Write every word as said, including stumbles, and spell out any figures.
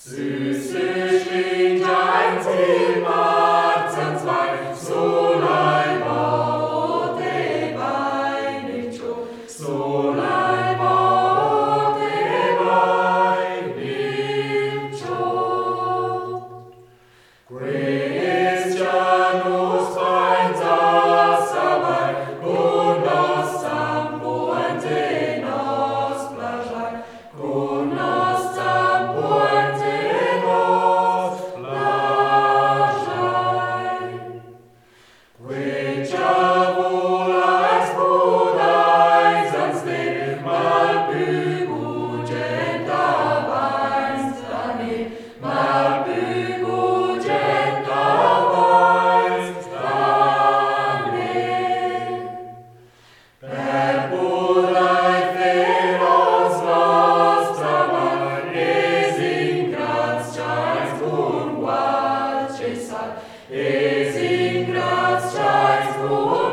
Süßlich klingt ein Ziel, Marzen zwei, so leiber de bei nicht schon, so leiber de bei nicht schon. Christianus einsatz dabei, con nos sampo ante nos plajai, con nos sampo ante nos plajai. Quecia volais podais ans de malpugugent avans dani, malpugugent avans dani. Per podai feroz vostra man, es in gratiais cum qual cessat, es in gratiais cum